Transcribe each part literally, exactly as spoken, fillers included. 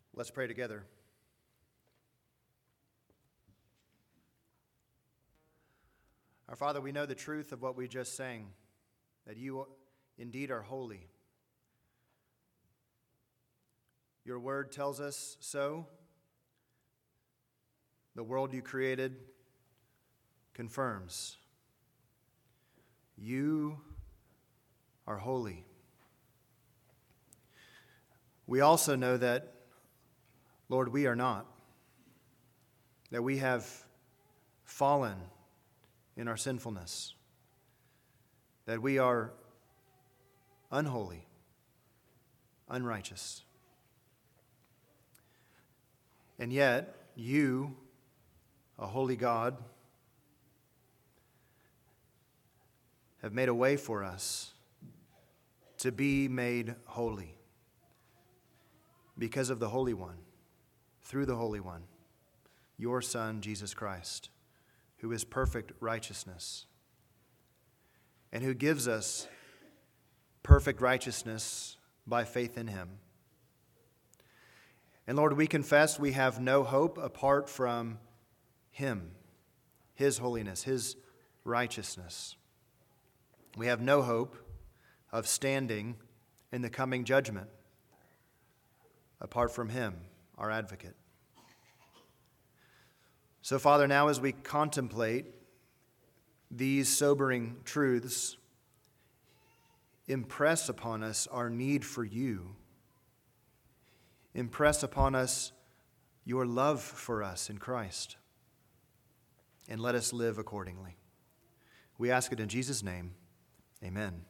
Let's pray together. Our Father, we know the truth of what we just sang, that you indeed are holy. Your word tells us so. The world you created confirms. You are holy. We also know that, Lord, we are not, that we have fallen in our sinfulness, that we are unholy, unrighteous. And yet, you, a holy God, have made a way for us to be made holy because of the Holy One, through the Holy One, your Son, Jesus Christ, who is perfect righteousness and who gives us perfect righteousness by faith in him. And Lord, we confess we have no hope apart from him, his holiness, his righteousness. We have no hope of standing in the coming judgment apart from him, our advocate. So, Father, now as we contemplate these sobering truths, impress upon us our need for you. Impress upon us your love for us in Christ, and let us live accordingly. We ask it in Jesus' name. Amen.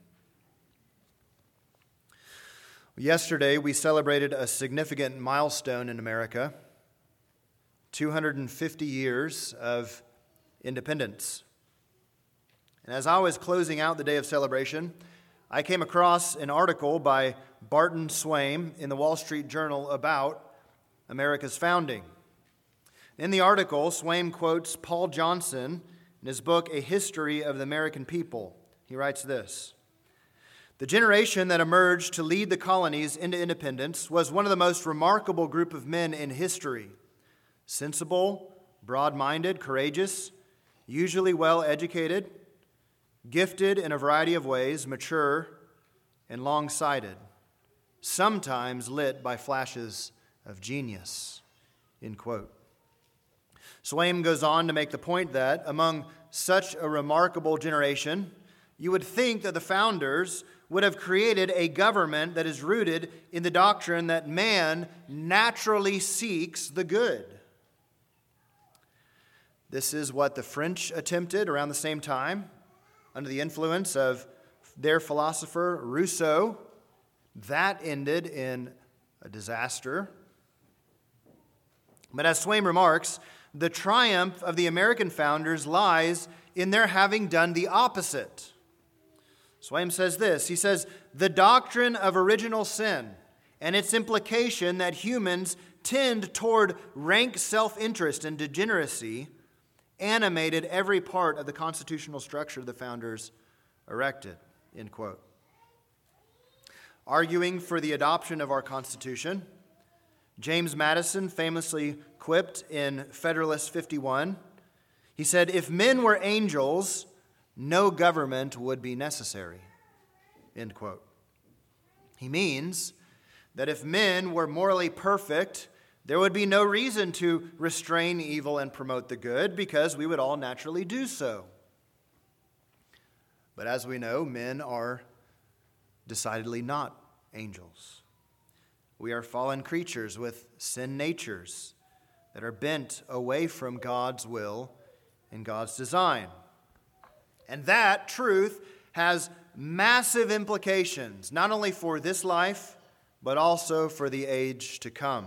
Yesterday, we celebrated a significant milestone in America, two hundred fifty years of independence. And as I was closing out the day of celebration, I came across an article by Barton Swaim in the Wall Street Journal about America's founding. In the article, Swaim quotes Paul Johnson in his book, A History of the American People. He writes this: "The generation that emerged to lead the colonies into independence was one of the most remarkable group of men in history. Sensible, broad-minded, courageous, usually well-educated, gifted in a variety of ways, mature, and long-sighted, sometimes lit by flashes of genius." End quote. Swaim goes on to make the point that among such a remarkable generation, you would think that the founders would have created a government that is rooted in the doctrine that man naturally seeks the good. This is what the French attempted around the same time, under the influence of their philosopher Rousseau. That ended in a disaster. But as Swaim remarks, the triumph of the American founders lies in their having done the opposite. Swaim says this, he says, "The doctrine of original sin and its implication that humans tend toward rank self-interest and degeneracy animated every part of the constitutional structure the founders erected." End quote. Arguing for the adoption of our Constitution, James Madison famously quipped in Federalist fifty-one, he said, "If men were angels, no government would be necessary." End quote. He means that if men were morally perfect, there would be no reason to restrain evil and promote the good, because we would all naturally do so. But as we know, men are decidedly not angels. We are fallen creatures with sin natures that are bent away from God's will and God's design. And that truth has massive implications, not only for this life, but also for the age to come.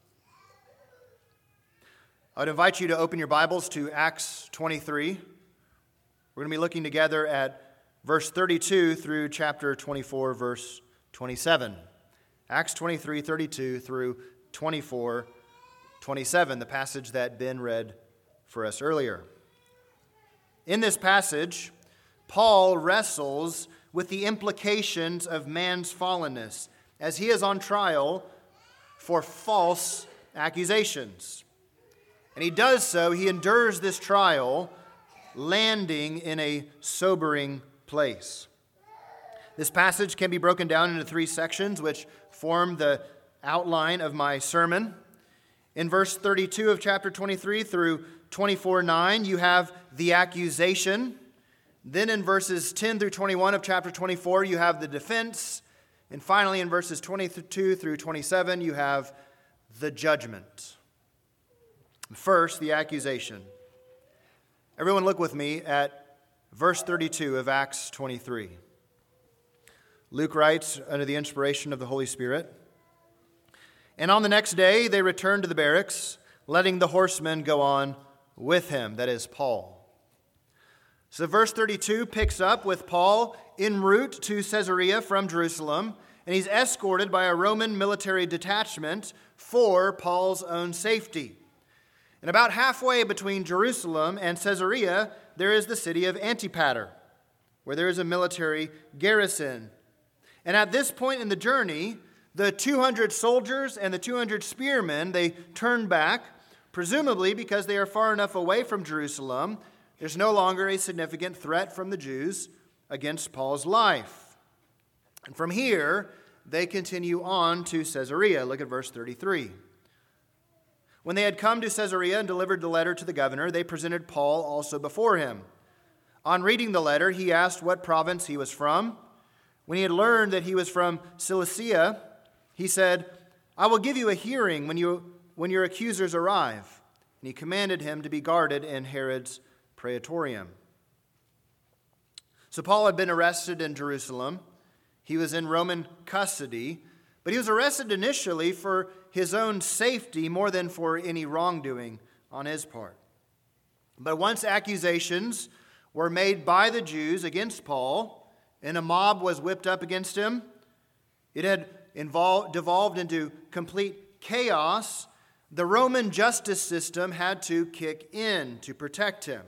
I would invite you to open your Bibles to Acts twenty-three. We're going to be looking together at verse thirty-two through chapter twenty-four, verse twenty-seven. Acts twenty-three, thirty-two through twenty-four, twenty-seven, the passage that Ben read for us earlier. In this passage, Paul wrestles with the implications of man's fallenness as he is on trial for false accusations. And he does so, he endures this trial, landing in a sobering place. This passage can be broken down into three sections, which form the outline of my sermon. In verse thirty-two of chapter twenty-three through twenty-four nine, you have the accusation. Then in verses ten through twenty-one of chapter twenty-four, you have the defense. And finally, in verses twenty-two through twenty-seven, you have the judgment. First, the accusation. Everyone look with me at verse thirty-two of Acts twenty-three. Luke writes under the inspiration of the Holy Spirit, "And on the next day they returned to the barracks, letting the horsemen go on with him," that is, Paul. So verse thirty-two picks up with Paul en route to Caesarea from Jerusalem, and he's escorted by a Roman military detachment for Paul's own safety. And about halfway between Jerusalem and Caesarea, there is the city of Antipater, where there is a military garrison. And at this point in the journey, the two hundred soldiers and the two hundred spearmen, they turn back, presumably because they are far enough away from Jerusalem. There's no longer a significant threat from the Jews against Paul's life. And from here, they continue on to Caesarea. Look at verse thirty-three. When they had come to Caesarea and delivered the letter to the governor, they presented Paul also before him. On reading the letter, he asked what province he was from. When he had learned that he was from Cilicia, he said, "I will give you a hearing when you when your accusers arrive." And he commanded him to be guarded in Herod's praetorium. So Paul had been arrested in Jerusalem. He was in Roman custody, but he was arrested initially for his own safety more than for any wrongdoing on his part. But once accusations were made by the Jews against Paul, and a mob was whipped up against him, it had involved, devolved into complete chaos. The Roman justice system had to kick in to protect him.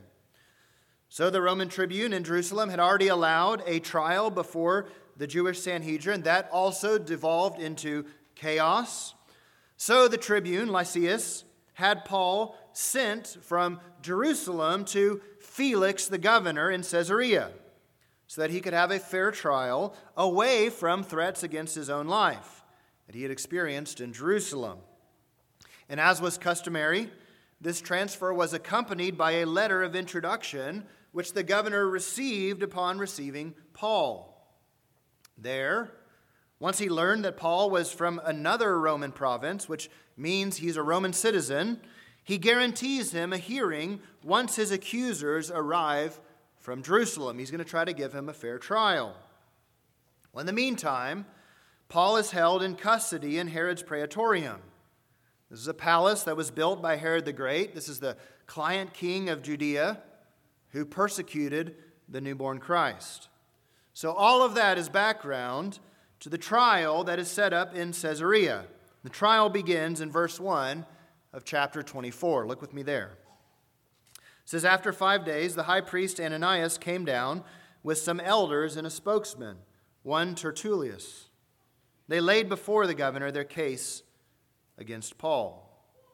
So the Roman tribune in Jerusalem had already allowed a trial before the Jewish Sanhedrin. That also devolved into chaos. So the tribune, Lysias, had Paul sent from Jerusalem to Felix the governor in Caesarea, so that he could have a fair trial away from threats against his own life that he had experienced in Jerusalem. And as was customary, this transfer was accompanied by a letter of introduction, which the governor received upon receiving Paul. There, once he learned that Paul was from another Roman province, which means he's a Roman citizen, he guarantees him a hearing once his accusers arrive from Jerusalem. He's going to try to give him a fair trial. Well, in the meantime, Paul is held in custody in Herod's praetorium. This is a palace that was built by Herod the Great. This is the client king of Judea who persecuted the newborn Christ. So all of that is background to the trial that is set up in Caesarea. The trial begins in verse one of chapter twenty-four. Look with me there. It says, "After five days, the high priest Ananias came down with some elders and a spokesman, one Tertullus. They laid before the governor their case against Paul."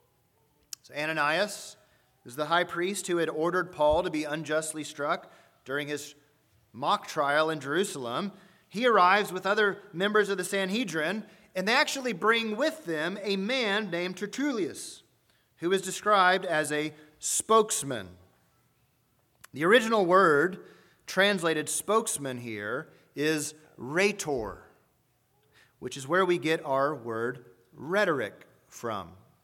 So Ananias is the high priest who had ordered Paul to be unjustly struck during his mock trial in Jerusalem. He arrives with other members of the Sanhedrin, and they actually bring with them a man named Tertullus, who is described as a spokesman. The original word translated spokesman here is rhetor, which is where we get our word rhetoric from.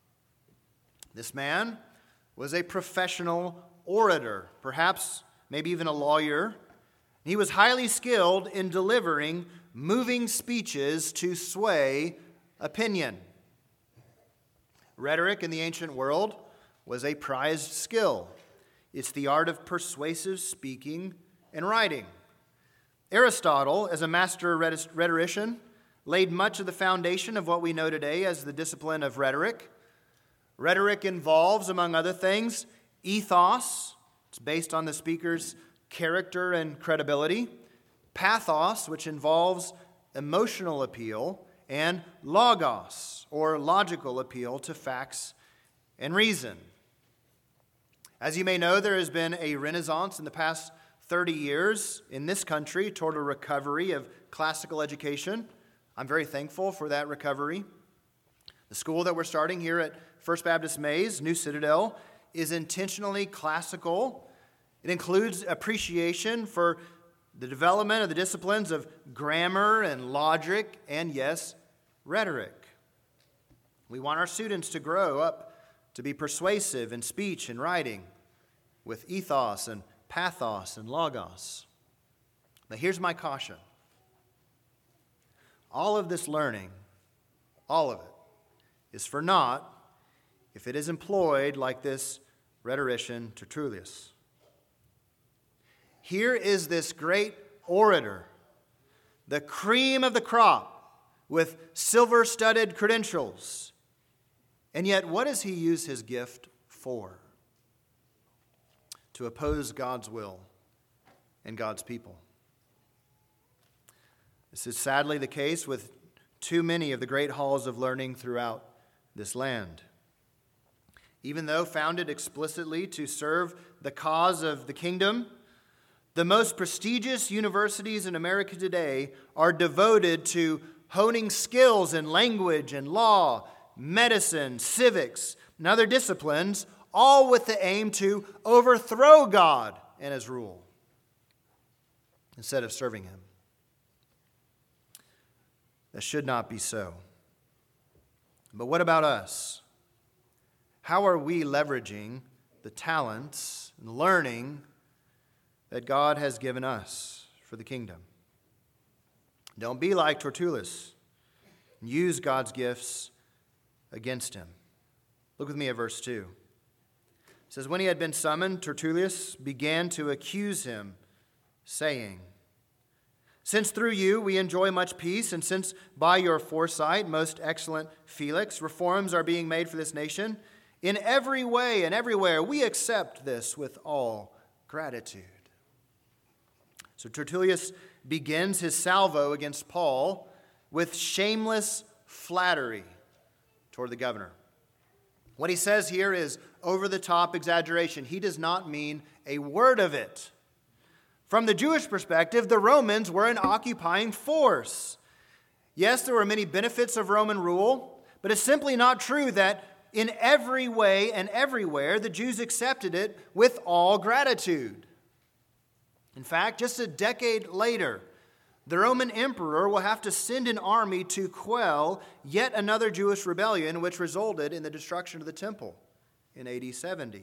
This man was a professional orator, perhaps maybe even a lawyer. He was highly skilled in delivering moving speeches to sway opinion. Rhetoric in the ancient world was a prized skill. It's the art of persuasive speaking and writing. Aristotle, as a master rhetorician, laid much of the foundation of what we know today as the discipline of rhetoric. Rhetoric involves, among other things, ethos. It's based on the speaker's character and credibility. Pathos, which involves emotional appeal. and logos, or logical appeal to facts and reason. As you may know, there has been a renaissance in the past thirty years in this country toward a recovery of classical education. I'm very thankful for that recovery. The school that we're starting here at First Baptist Mays, New Citadel, is intentionally classical. It includes appreciation for the development of the disciplines of grammar and logic and, yes, rhetoric. We want our students to grow up to be persuasive in speech and writing with ethos and pathos and logos. But here's my caution. All of this learning, all of it, is for naught if it is employed like this rhetorician Tertullius. Here is this great orator, the cream of the crop, with silver-studded credentials. And yet, what does he use his gift for? To oppose God's will and God's people. This is sadly the case with too many of the great halls of learning throughout this land. Even though founded explicitly to serve the cause of the kingdom, the most prestigious universities in America today are devoted to honing skills in language and law, medicine, civics, and other disciplines, all with the aim to overthrow God and his rule instead of serving him. That should not be so. But what about us? How are we leveraging the talents and learning that God has given us for the kingdom? Don't be like Tertullus and use God's gifts against him. Look with me at verse two. It says, when he had been summoned, Tertullus began to accuse him, saying, since through you we enjoy much peace, and since by your foresight, most excellent Felix, reforms are being made for this nation, in every way and everywhere we accept this with all gratitude. So Tertullius begins his salvo against Paul with shameless flattery toward the governor. What he says here is over-the-top exaggeration. He does not mean a word of it. From the Jewish perspective, the Romans were an occupying force. Yes, there were many benefits of Roman rule, but it's simply not true that in every way and everywhere the Jews accepted it with all gratitude. In fact, just a decade later, the Roman emperor will have to send an army to quell yet another Jewish rebellion, which resulted in the destruction of the temple in A D seventy.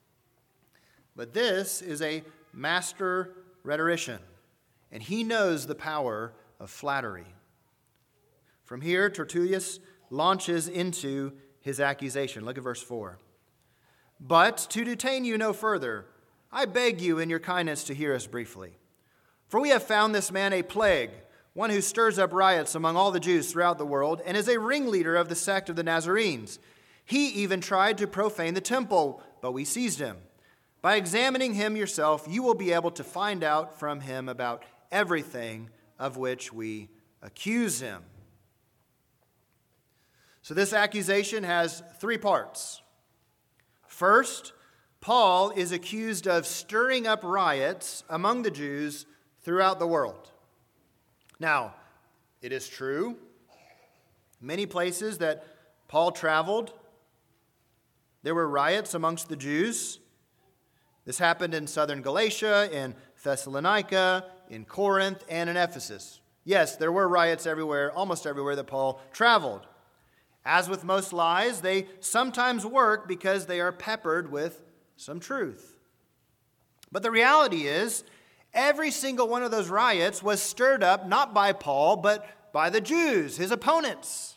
But this is a master rhetorician, and he knows the power of flattery. From here, Tertullius launches into his accusation. Look at verse four. But to detain you no further, I beg you in your kindness to hear us briefly. For we have found this man a plague, one who stirs up riots among all the Jews throughout the world, and is a ringleader of the sect of the Nazarenes. He even tried to profane the temple, but we seized him. By examining him yourself, you will be able to find out from him about everything of which we accuse him. So this accusation has three parts. First, Paul is accused of stirring up riots among the Jews throughout the world. Now, it is true, many places that Paul traveled, there were riots amongst the Jews. This happened in southern Galatia, in Thessalonica, in Corinth, and in Ephesus. Yes, there were riots everywhere, almost everywhere that Paul traveled. As with most lies, they sometimes work because they are peppered with some truth. But the reality is, every single one of those riots was stirred up not by Paul, but by the Jews, his opponents.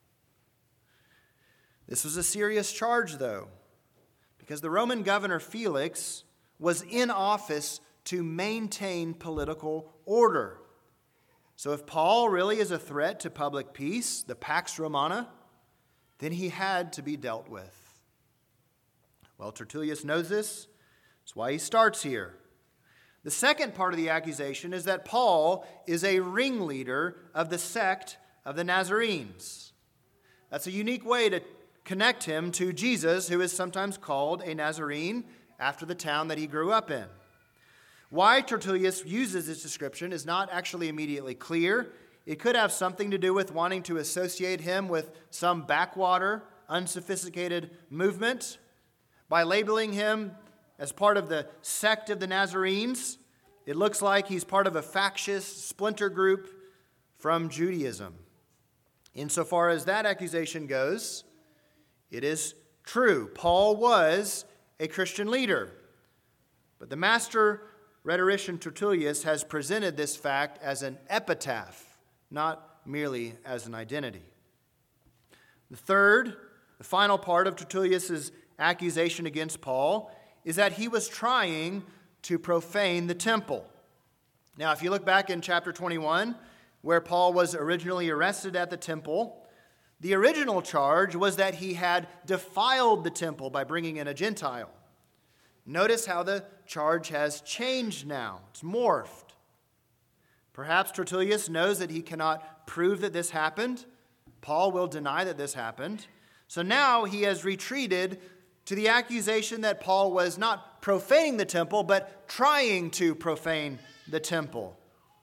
This was a serious charge, though, because the Roman governor Felix was in office to maintain political order. So if Paul really is a threat to public peace, the Pax Romana, then he had to be dealt with. Well, Tertullius knows this. That's why he starts here. The second part of the accusation is that Paul is a ringleader of the sect of the Nazarenes. That's a unique way to connect him to Jesus, who is sometimes called a Nazarene after the town that he grew up in. Why Tertullius uses this description is not actually immediately clear. It could have something to do with wanting to associate him with some backwater, unsophisticated movement. By labeling him as part of the sect of the Nazarenes, it looks like he's part of a factious splinter group from Judaism. Insofar as that accusation goes, it is true. Paul was a Christian leader. But the master rhetorician Tertullius has presented this fact as an epitaph, not merely as an identity. The third, the final part of Tertullius' accusation against Paul is that he was trying to profane the temple. Now, if you look back in chapter twenty-one, where Paul was originally arrested at the temple, the original charge was that he had defiled the temple by bringing in a Gentile. Notice how the charge has changed now. It's morphed. Perhaps Tertullius knows that he cannot prove that this happened. Paul will deny that this happened. So now he has retreated to the accusation that Paul was not profaning the temple, but trying to profane the temple.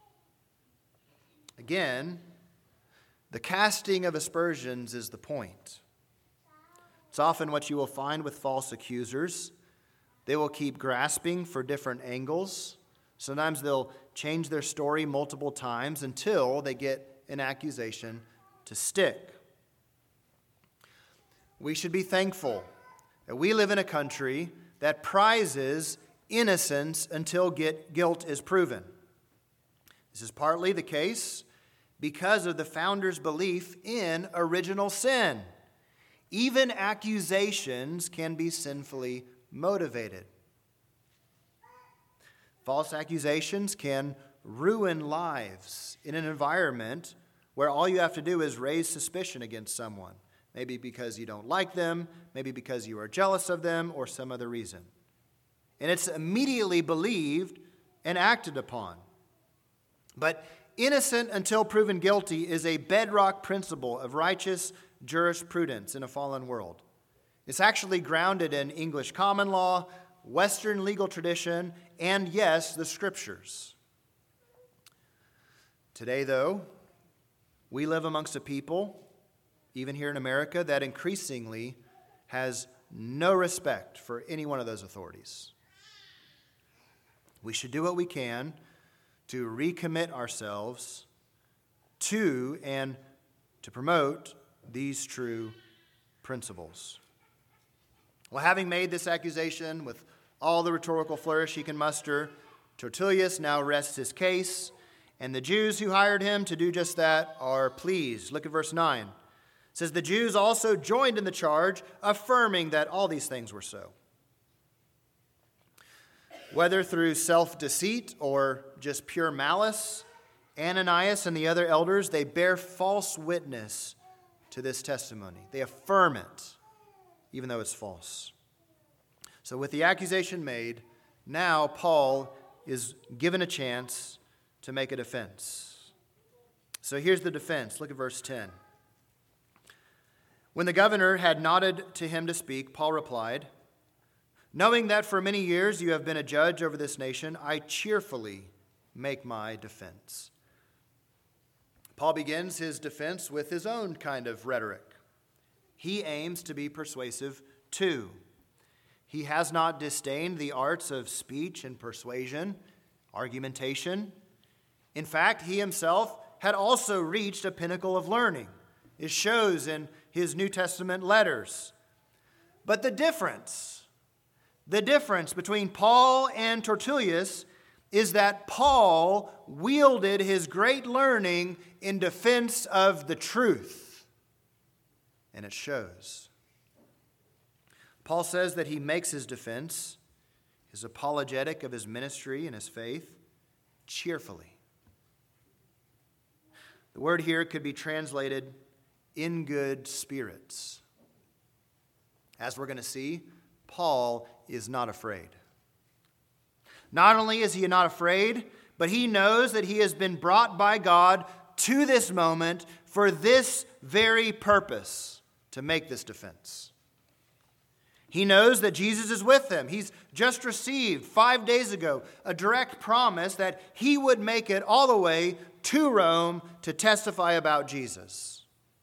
Again, the casting of aspersions is the point. It's often what you will find with false accusers. They will keep grasping for different angles. Sometimes they'll change their story multiple times until they get an accusation to stick. We should be thankful that we live in a country that prizes innocence until get, guilt is proven. This is partly the case because of the founders' belief in original sin. Even accusations can be sinfully motivated. False accusations can ruin lives in an environment where all you have to do is raise suspicion against someone. Maybe because you don't like them, maybe because you are jealous of them, or some other reason. And it's immediately believed and acted upon. But innocent until proven guilty is a bedrock principle of righteous jurisprudence in a fallen world. It's actually grounded in English common law, Western legal tradition, and yes, the Scriptures. Today, though, we live amongst a people, even here in America, that increasingly has no respect for any one of those authorities. We should do what we can to recommit ourselves to and to promote these true principles. Well, having made this accusation with all the rhetorical flourish he can muster, Tertullius now rests his case, and the Jews who hired him to do just that are pleased. Look at verse nine. It says, the Jews also joined in the charge, affirming that all these things were so. Whether through self-deceit or just pure malice, Ananias and the other elders, they bear false witness to this testimony. They affirm it, even though it's false. So with the accusation made, now Paul is given a chance to make a defense. So here's the defense. Look at verse ten. When the governor had nodded to him to speak, Paul replied, knowing that for many years you have been a judge over this nation, I cheerfully make my defense. Paul begins his defense with his own kind of rhetoric. He aims to be persuasive too. He has not disdained the arts of speech and persuasion, argumentation. In fact, he himself had also reached a pinnacle of learning. It shows in his New Testament letters. But the difference, the difference between Paul and Tertullius is that Paul wielded his great learning in defense of the truth. And it shows. Paul says that he makes his defense, his apologetic of his ministry and his faith, cheerfully. The word here could be translated in good spirits. As we're going to see, Paul is not afraid. Not only is he not afraid, but he knows that he has been brought by God to this moment for this very purpose, to make this defense. He knows that Jesus is with him. He's just received five days ago a direct promise that he would make it all the way to Rome to testify about Jesus.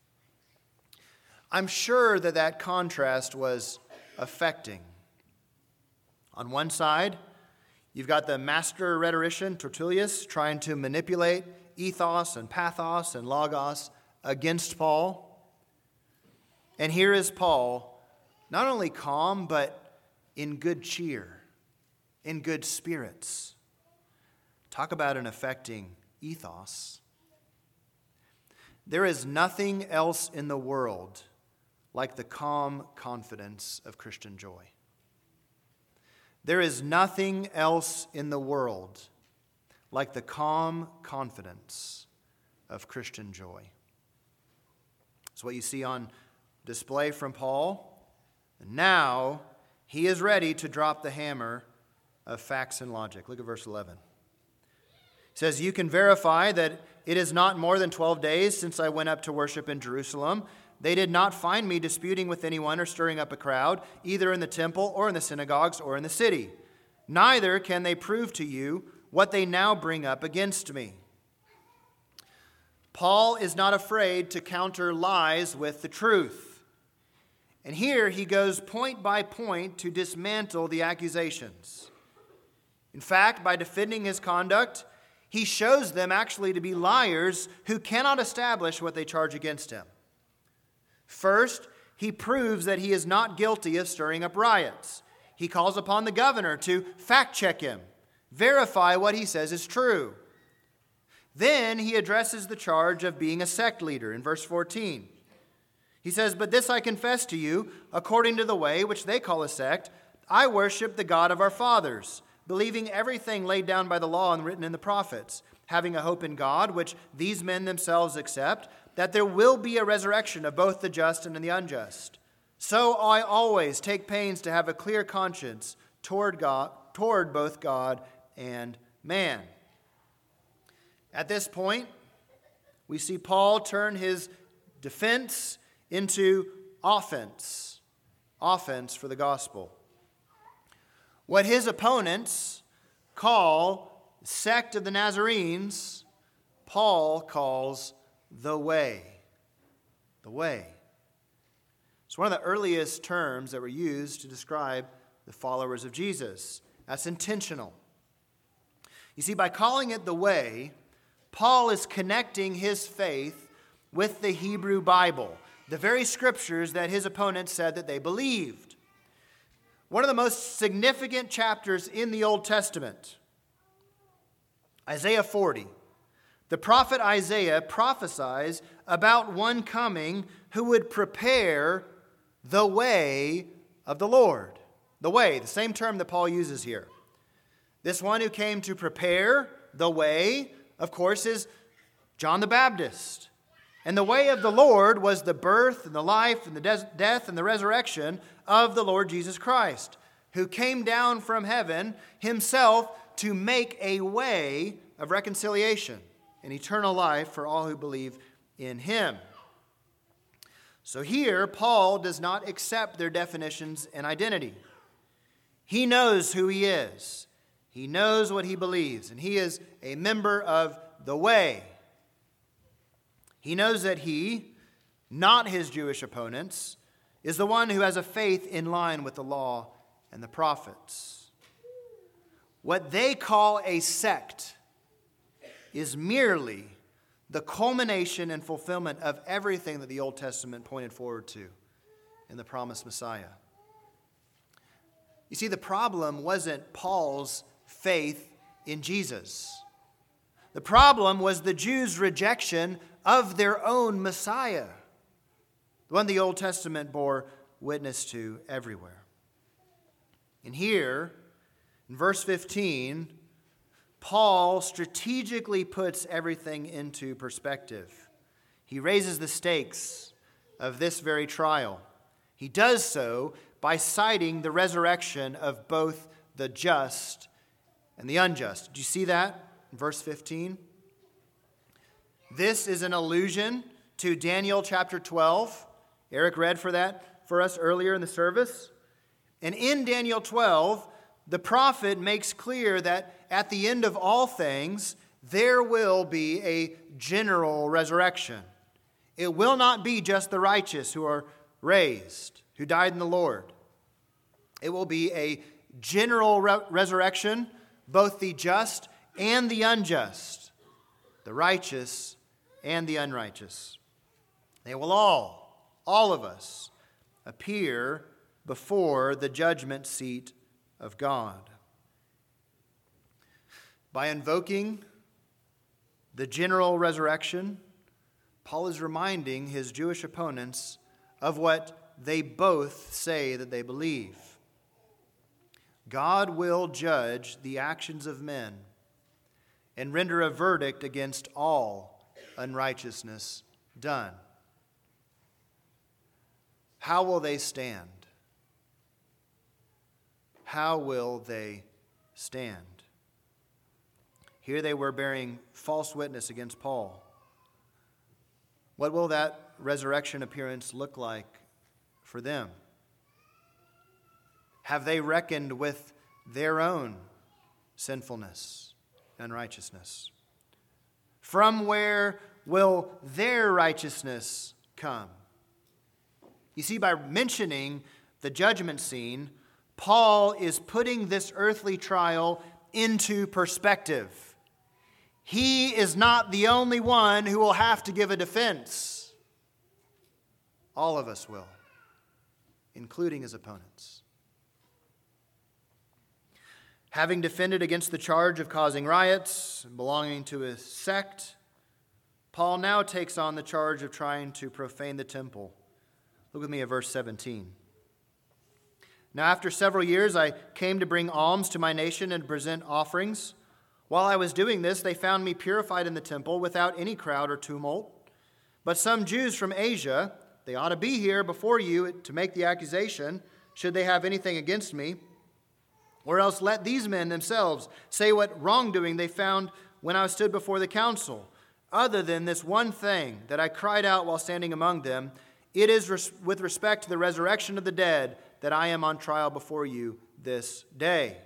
I'm sure that that contrast was affecting. On one side, you've got the master rhetorician, Tertullius, trying to manipulate ethos and pathos and logos against Paul. And here is Paul, not only calm, but in good cheer, in good spirits. Talk about an affecting ethos. There is nothing else in the world like the calm confidence of Christian joy. There is nothing else in the world like the calm confidence of Christian joy. It's what you see on display from Paul. And now he is ready to drop the hammer of facts and logic. Look at verse eleven. It says, "You can verify that it is not more than twelve days since I went up to worship in Jerusalem. They did not find me disputing with anyone or stirring up a crowd, either in the temple or in the synagogues or in the city. Neither can they prove to you what they now bring up against me." Paul is not afraid to counter lies with the truth. And here he goes point by point to dismantle the accusations. In fact, by defending his conduct, he shows them actually to be liars who cannot establish what they charge against him. First, he proves that he is not guilty of stirring up riots. He calls upon the governor to fact-check him, verify what he says is true. Then he addresses the charge of being a sect leader in verse fourteen. He says, "But this I confess to you, according to the way which they call a sect, I worship the God of our fathers, believing everything laid down by the law and written in the prophets, having a hope in God, which these men themselves accept, that there will be a resurrection of both the just and the unjust. So I always take pains to have a clear conscience toward God, toward both God and man." At this point, we see Paul turn his defense into offense. Offense for the gospel. What his opponents call the sect of the Nazarenes, Paul calls the way. The way. It's one of the earliest terms that were used to describe the followers of Jesus. That's intentional. You see, by calling it the way, Paul is connecting his faith with the Hebrew Bible, the very scriptures that his opponents said that they believed. One of the most significant chapters in the Old Testament, Isaiah forty. The prophet Isaiah prophesies about one coming who would prepare the way of the Lord. The way, the same term that Paul uses here. This one who came to prepare the way, of course, is John the Baptist. And the way of the Lord was the birth and the life and the de- death and the resurrection of the Lord Jesus Christ, who came down from heaven himself to make a way of reconciliation and eternal life for all who believe in him. So here, Paul does not accept their definitions and identity. He knows who he is. He knows what he believes, and he is a member of the way. He knows that he, not his Jewish opponents, is the one who has a faith in line with the law and the prophets. What they call a sect is merely the culmination and fulfillment of everything that the Old Testament pointed forward to in the promised Messiah. You see, the problem wasn't Paul's faith in Jesus. The problem was the Jews' rejection of their own Messiah, the one the Old Testament bore witness to everywhere. And here, in verse fifteen, Paul strategically puts everything into perspective. He raises the stakes of this very trial. He does so by citing the resurrection of both the just and the unjust. Did you see that in verse fifteen? This is an allusion to Daniel chapter twelve. Eric read for that for us earlier in the service. And in Daniel twelve, the prophet makes clear that at the end of all things, there will be a general resurrection. It will not be just the righteous who are raised, who died in the Lord. It will be a general re- resurrection, both the just and the unjust, the righteous and the unrighteous. They will all, all of us, appear before the judgment seat of God. By invoking the general resurrection, Paul is reminding his Jewish opponents of what they both say that they believe. God will judge the actions of men and render a verdict against all unrighteousness done. How will they stand? How will they stand? Here they were bearing false witness against Paul. What will that resurrection appearance look like for them? Have they reckoned with their own sinfulness and unrighteousness? From where will their righteousness come? You see, by mentioning the judgment scene, Paul is putting this earthly trial into perspective. He is not the only one who will have to give a defense. All of us will, including his opponents. Having defended against the charge of causing riots and belonging to a sect, Paul now takes on the charge of trying to profane the temple. Look with me at verse seventeen. Now, after several years, I came to bring alms to my nation and present offerings. While I was doing this, they found me purified in the temple without any crowd or tumult. But some Jews from Asia, they ought to be here before you to make the accusation, should they have anything against me. Or else let these men themselves say what wrongdoing they found when I stood before the council. Other than this one thing that I cried out while standing among them, it is res- with respect to the resurrection of the dead that I am on trial before you this day.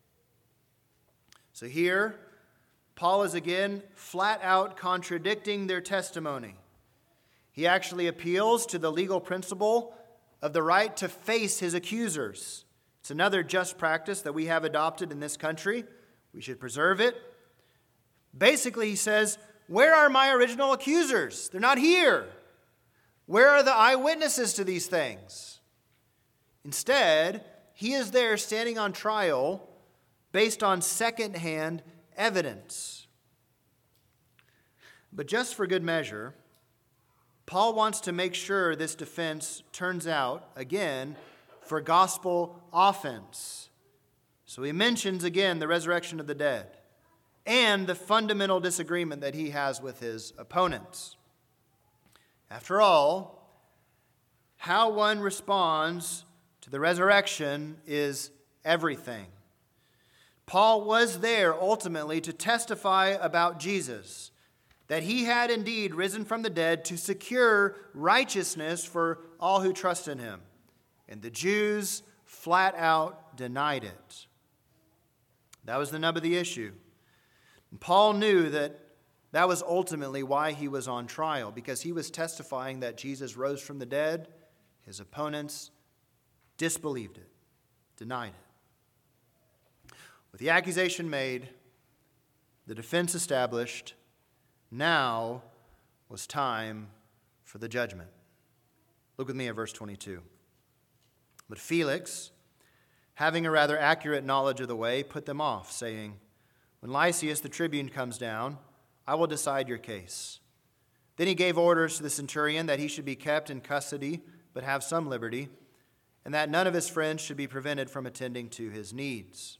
So here, Paul is again flat out contradicting their testimony. He actually appeals to the legal principle of the right to face his accusers. It's another just practice that we have adopted in this country. We should preserve it. Basically, he says, where are my original accusers? They're not here. Where are the eyewitnesses to these things? Instead, he is there standing on trial based on second-hand evidence. But just for good measure, Paul wants to make sure this defense turns out, again, for gospel offense. So he mentions again the resurrection of the dead and the fundamental disagreement that he has with his opponents. After all, how one responds to the resurrection is everything. Paul was there ultimately to testify about Jesus, that he had indeed risen from the dead to secure righteousness for all who trust in him. And the Jews flat out denied it. That was the nub of the issue. And Paul knew that that was ultimately why he was on trial, because he was testifying that Jesus rose from the dead. His opponents disbelieved it, denied it. With the accusation made, the defense established, now was time for the judgment. Look with me at verse twenty-two. But Felix, having a rather accurate knowledge of the way, put them off, saying, when Lysias the tribune comes down, I will decide your case. Then he gave orders to the centurion that he should be kept in custody, but have some liberty, and that none of his friends should be prevented from attending to his needs.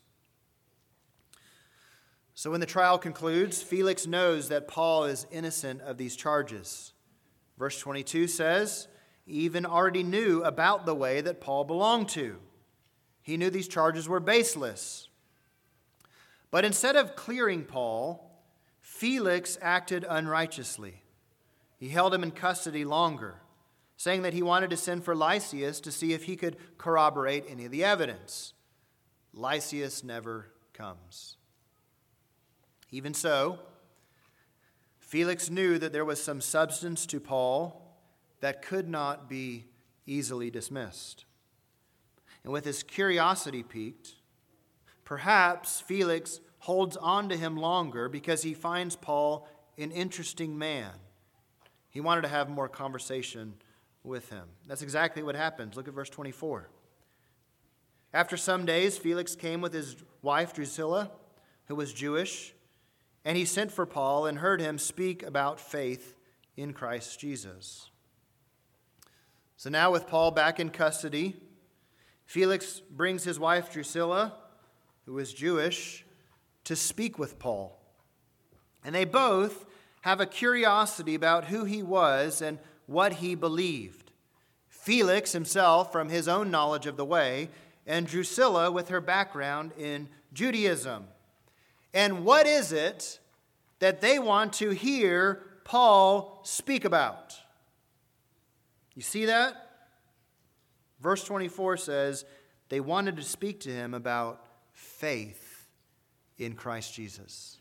So when the trial concludes, Felix knows that Paul is innocent of these charges. Verse twenty-two says, he even already knew about the way that Paul belonged to. He knew these charges were baseless. But instead of clearing Paul, Felix acted unrighteously. he held him in custody longer, saying that he wanted to send for Lysias to see if he could corroborate any of the evidence. Lysias never comes. Even so, Felix knew that there was some substance to Paul that could not be easily dismissed. And with his curiosity piqued, perhaps Felix holds on to him longer because he finds Paul an interesting man. He wanted to have more conversation with him. That's exactly what happens. Look at verse twenty-four. After some days, Felix came with his wife Drusilla, who was Jewish, and he sent for Paul and heard him speak about faith in Christ Jesus. So now with Paul back in custody, Felix brings his wife Drusilla, who is Jewish, to speak with Paul. And they both have a curiosity about who he was and what he believed. Felix himself from his own knowledge of the way, and Drusilla with her background in Judaism. And what is it that they want to hear Paul speak about? You see that? Verse twenty-four says, they wanted to speak to him about faith in Christ Jesus.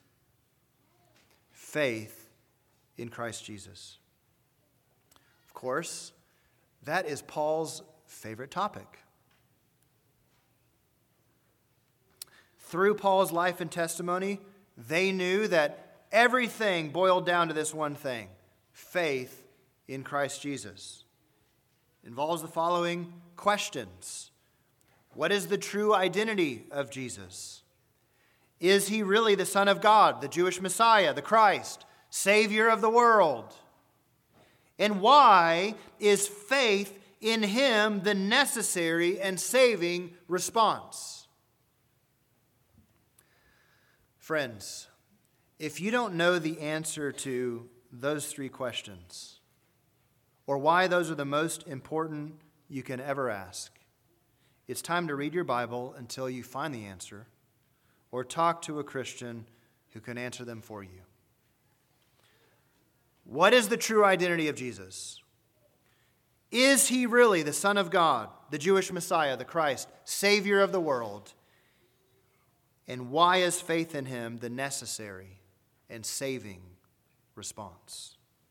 Faith in Christ Jesus. Of course, that is Paul's favorite topic. Through Paul's life and testimony, they knew that everything boiled down to this one thing: faith in Christ Jesus. It involves the following questions. What is the true identity of Jesus? Is he really the Son of God, the Jewish Messiah, the Christ, Savior of the world? And why is faith in him the necessary and saving response? Friends, if you don't know the answer to those three questions, or why those are the most important you can ever ask, it's time to read your Bible until you find the answer, or talk to a Christian who can answer them for you. What is the true identity of Jesus? Is he really the Son of God, the Jewish Messiah, the Christ, Savior of the world? And why is faith in him the necessary and saving response?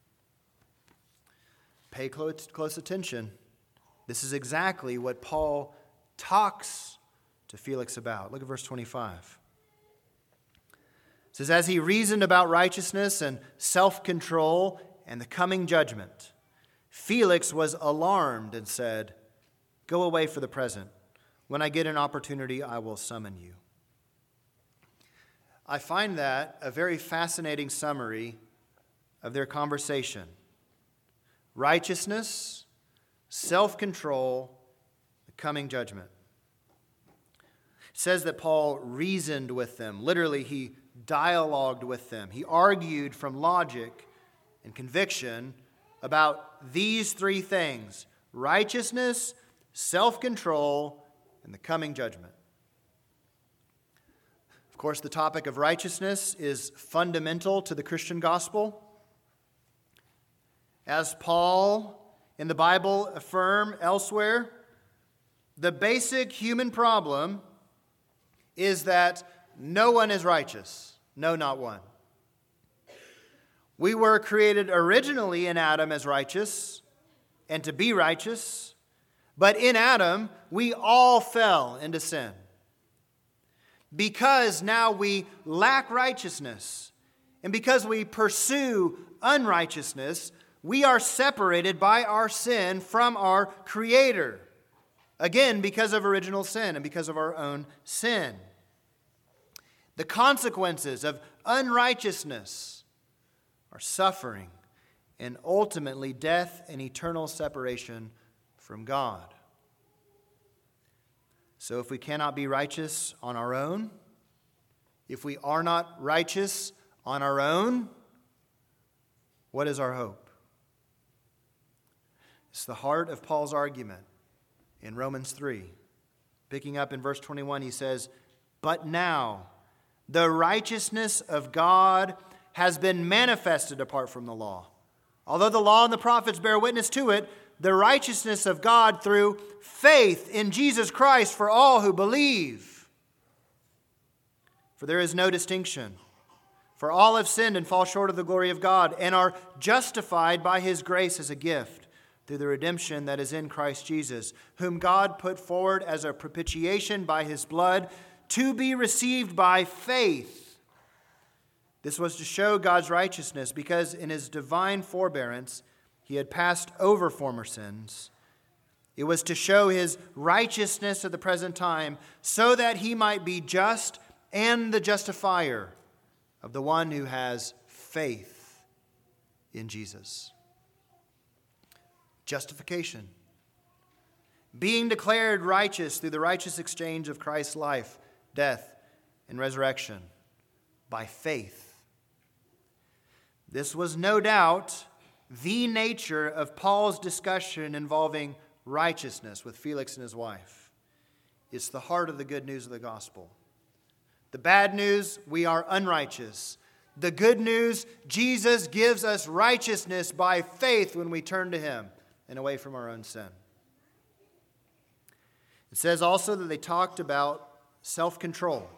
Pay close, close attention. This is exactly what Paul talks to Felix about. Look at verse twenty-five. It says, as he reasoned about righteousness and self-control and the coming judgment, Felix was alarmed and said, go away for the present. When I get an opportunity, I will summon you. I find that a very fascinating summary of their conversation. Righteousness, self-control, the coming judgment. It says that Paul reasoned with them. Literally, he dialogued with them. He argued from logic and conviction about these three things: righteousness, self-control, and the coming judgment. Of course, the topic of righteousness is fundamental to the Christian gospel. As Paul in the Bible affirm elsewhere, the basic human problem is that no one is righteous. No, not one. We were created originally in Adam as righteous and to be righteous, but in Adam we all fell into sin. Because now we lack righteousness, and because we pursue unrighteousness, we are separated by our sin from our Creator. Again, because of original sin and because of our own sin. The consequences of unrighteousness are suffering and ultimately death and eternal separation from God. So if we cannot be righteous on our own, if we are not righteous on our own, what is our hope? It's the heart of Paul's argument in Romans three. Picking up in verse twenty-one, he says, but now the righteousness of God has been manifested apart from the law, Although the law and the prophets bear witness to it, the righteousness of God through faith in Jesus Christ for all who believe. For there is no distinction. For all have sinned and fall short of the glory of God, and are justified by his grace as a gift, through the redemption that is in Christ Jesus, whom God put forward as a propitiation by his blood, to be received by faith. This was to show God's righteousness, because in his divine forbearance he had passed over former sins. It was to show his righteousness at the present time, so that he might be just and the justifier of the one who has faith in Jesus. Justification. Being declared righteous through the righteous exchange of Christ's life, death, and resurrection by faith. This was no doubt the nature of Paul's discussion involving righteousness with Felix and his wife. It's the heart of the good news of the gospel. The bad news, we are unrighteous. The good news, Jesus gives us righteousness by faith when we turn to him and away from our own sin. It says also that they talked about self-control.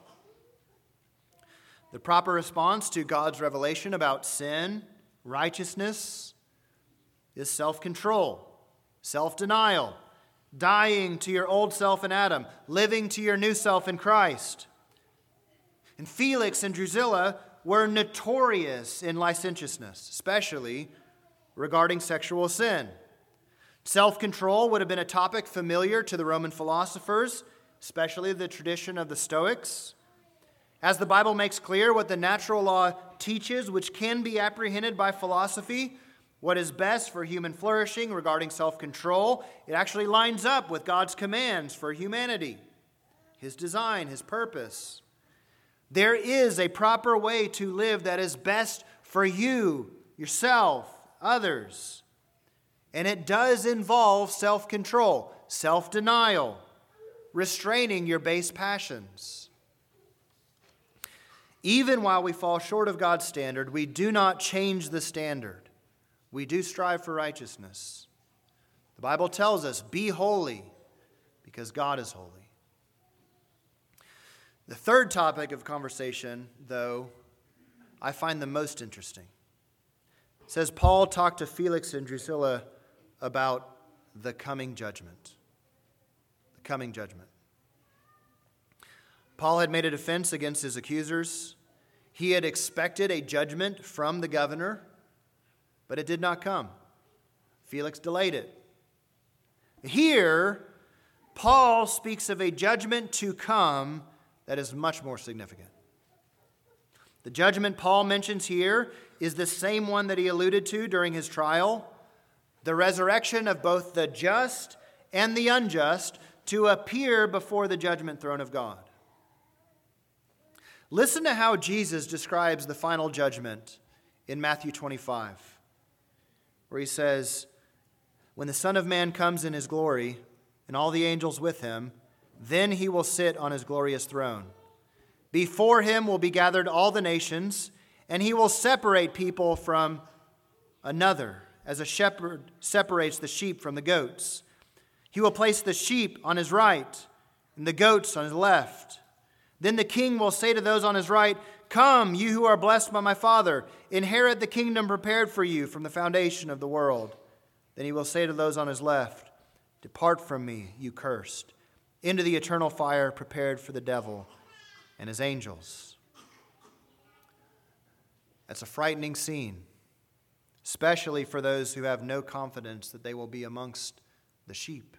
The proper response to God's revelation about sin, righteousness, is self-control, self-denial, dying to your old self in Adam, living to your new self in Christ. And Felix and Drusilla were notorious in licentiousness, especially regarding sexual sin. Self-control would have been a topic familiar to the Roman philosophers, especially the tradition of the Stoics. As the Bible makes clear what the natural law teaches, which can be apprehended by philosophy, what is best for human flourishing regarding self-control, it actually lines up with God's commands for humanity, his design, his purpose. There is a proper way to live that is best for you, yourself, others. And it does involve self-control, self-denial, restraining your base passions. Even while we fall short of God's standard, we do not change the standard. We do strive for righteousness. The Bible tells us, be holy, because God is holy. The third topic of conversation, though, I find the most interesting. It says Paul talked to Felix and Drusilla about the coming judgment. The coming judgment. Paul had made a defense against his accusers. He had expected a judgment from the governor, but it did not come. Felix delayed it. Here, Paul speaks of a judgment to come that is much more significant. The judgment Paul mentions here is the same one that he alluded to during his trial, the resurrection of both the just and the unjust to appear before the judgment throne of God. Listen to how Jesus describes the final judgment in Matthew twenty-five, where he says, "When the Son of Man comes in his glory, and all the angels with him, then he will sit on his glorious throne. Before him will be gathered all the nations, and he will separate people from another, as a shepherd separates the sheep from the goats. He will place the sheep on his right, and the goats on his left. Then the king will say to those on his right, 'Come, you who are blessed by my Father, inherit the kingdom prepared for you from the foundation of the world.' Then he will say to those on his left, 'Depart from me, you cursed, into the eternal fire prepared for the devil and his angels.'" That's a frightening scene, especially for those who have no confidence that they will be amongst the sheep.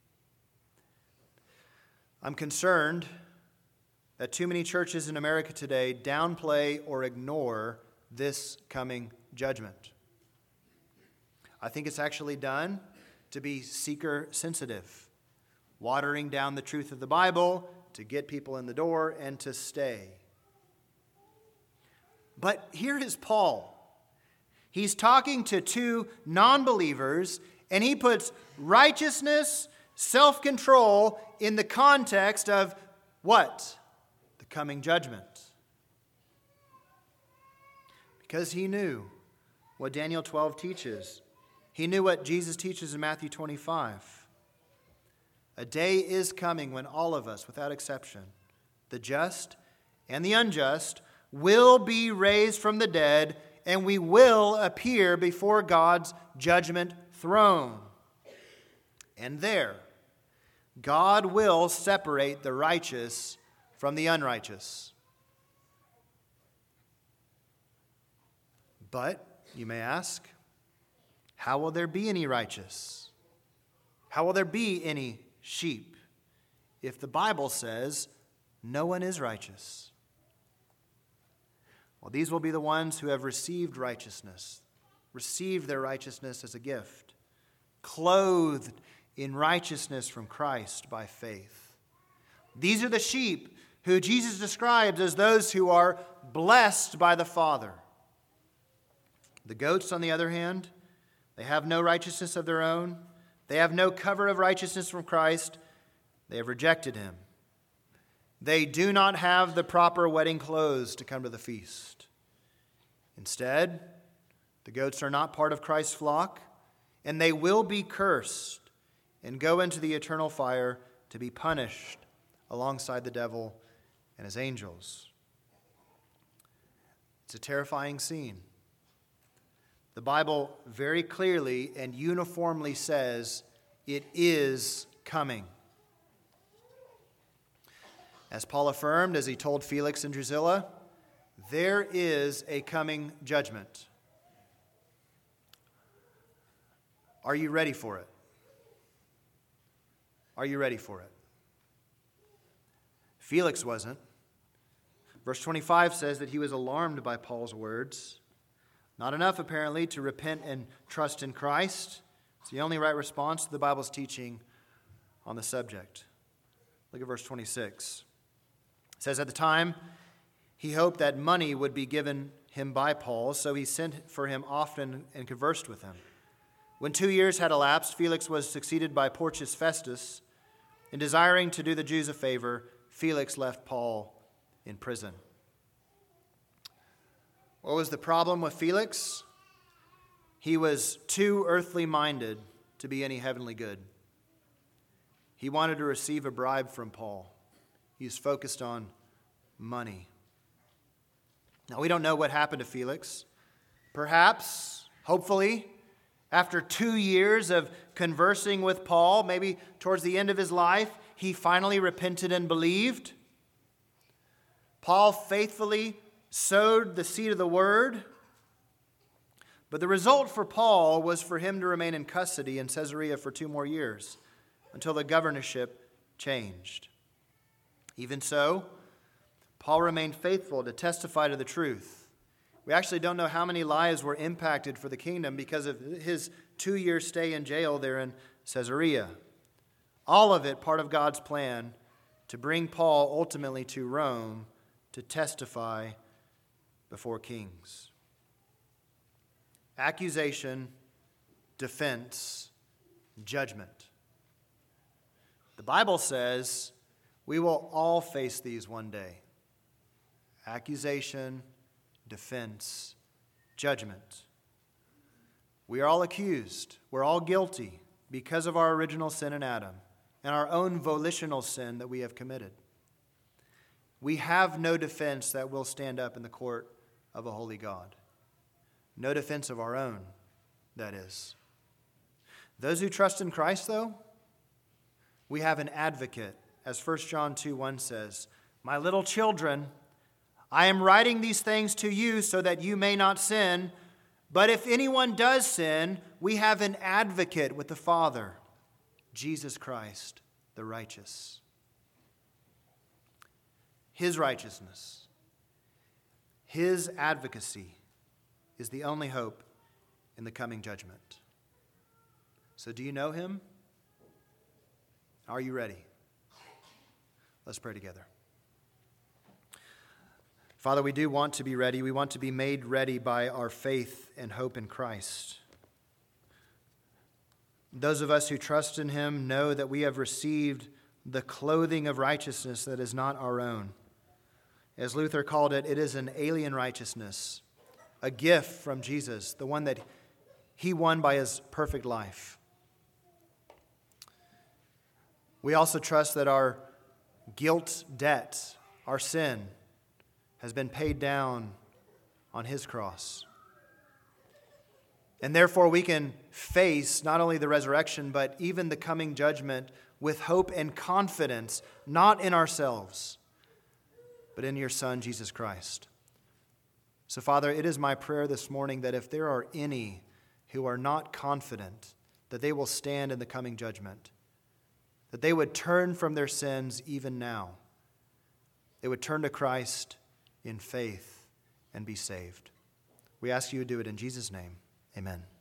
I'm concerned that too many churches in America today downplay or ignore this coming judgment. I think it's actually done to be seeker sensitive, watering down the truth of the Bible to get people in the door and to stay. But here is Paul. He's talking to two non-believers, and he puts righteousness, self-control in the context of what? The coming judgment. Because he knew what Daniel twelve teaches. He knew what Jesus teaches in Matthew twenty-five. A day is coming when all of us, without exception, the just and the unjust, will be raised from the dead, and we will appear before God's judgment throne. And there, God will separate the righteous from the unrighteous. But, you may ask, how will there be any righteous? How will there be any sheep if the Bible says no one is righteous? Well, these will be the ones who have received righteousness, received their righteousness as a gift, clothed in righteousness from Christ by faith. These are the sheep who Jesus describes as those who are blessed by the Father. The goats, on the other hand, they have no righteousness of their own. They have no cover of righteousness from Christ. They have rejected him. They do not have the proper wedding clothes to come to the feast. Instead, the goats are not part of Christ's flock, and they will be cursed and go into the eternal fire to be punished alongside the devil and his angels. It's a terrifying scene. The Bible very clearly and uniformly says it is coming. As Paul affirmed as he told Felix and Drusilla, there is a coming judgment. Are you ready for it? Are you ready for it? Felix wasn't. Verse twenty-five says that he was alarmed by Paul's words. Not enough, apparently, to repent and trust in Christ. It's the only right response to the Bible's teaching on the subject. Look at verse twenty-six. It says, at the time, he hoped that money would be given him by Paul, so he sent for him often and conversed with him. When two years had elapsed, Felix was succeeded by Porcius Festus. In desiring to do the Jews a favor, Felix left Paul in prison. What was the problem with Felix? He was too earthly minded to be any heavenly good. He wanted to receive a bribe from Paul. He was focused on money. Now, we don't know what happened to Felix. Perhaps, hopefully, after two years of conversing with Paul, maybe towards the end of his life, he finally repented and believed. Paul faithfully sowed the seed of the word. But the result for Paul was for him to remain in custody in Caesarea for two more years until the governorship changed. Even so, Paul remained faithful to testify to the truth. We actually don't know how many lives were impacted for the kingdom because of his two-year stay in jail there in Caesarea. All of it part of God's plan to bring Paul ultimately to Rome to testify before kings. Accusation, defense, judgment. The Bible says we will all face these one day. Accusation, defense, judgment. We are all accused. We're all guilty because of our original sin in Adam and our own volitional sin that we have committed. We have no defense that will stand up in the court of a holy God. No defense of our own, that is. Those who trust in Christ, though, we have an advocate, as First John two one says, "My little children, I am writing these things to you so that you may not sin. But if anyone does sin, we have an advocate with the Father, Jesus Christ, the righteous." His righteousness, his advocacy is the only hope in the coming judgment. So do you know him? Are you ready? Let's pray together. Father, we do want to be ready. We want to be made ready by our faith and hope in Christ. Those of us who trust in him know that we have received the clothing of righteousness that is not our own. As Luther called it, it is an alien righteousness, a gift from Jesus, the one that he won by his perfect life. We also trust that our guilt debt, our sin, has been paid down on his cross. And therefore we can face not only the resurrection, but even the coming judgment with hope and confidence, not in ourselves, but in your Son, Jesus Christ. So, Father, it is my prayer this morning that if there are any who are not confident that they will stand in the coming judgment, that they would turn from their sins even now. They would turn to Christ in faith and be saved. We ask you to do it in Jesus' name. Amen.